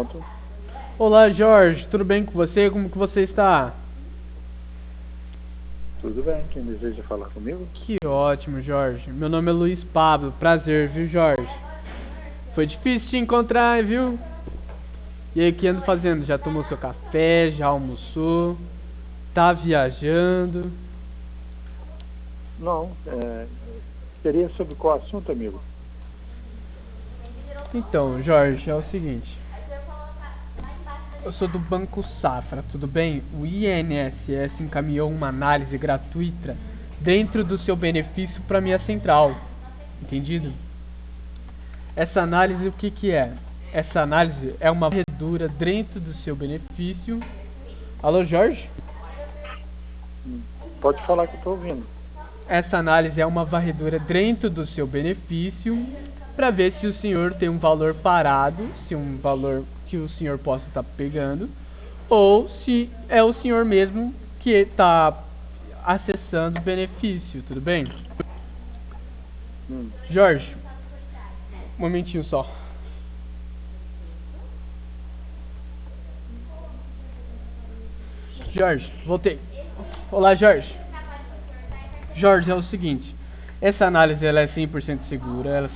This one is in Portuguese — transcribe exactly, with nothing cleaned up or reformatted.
pronto. Olá, Jorge, tudo bem com você? Como que você está? Tudo bem, quem deseja falar comigo? Que ótimo, Jorge. Meu nome é Luiz Pablo. Prazer, viu, Jorge? Foi difícil te encontrar, viu? E aí, o que ando fazendo? Já tomou seu café? Já almoçou? Tá viajando? Não, é, seria sobre qual assunto, amigo? Então, Jorge, é o seguinte. Eu sou do Banco Safra, tudo bem? O I N S S encaminhou uma análise gratuita dentro do seu benefício para minha central. Entendido? Essa análise, o que que é? Essa análise é uma varredura dentro do seu benefício. Alô, Jorge? Hum, Pode falar que eu estou ouvindo. Essa análise é uma varredura dentro do seu benefício para ver se o senhor tem um valor parado, se um valor que o senhor possa estar pegando, ou se é o senhor mesmo que está acessando o benefício, tudo bem? Hum, Jorge, um momentinho só. Jorge, voltei. Olá, Jorge. Jorge, é o seguinte, essa análise ela é cem por cento segura, ela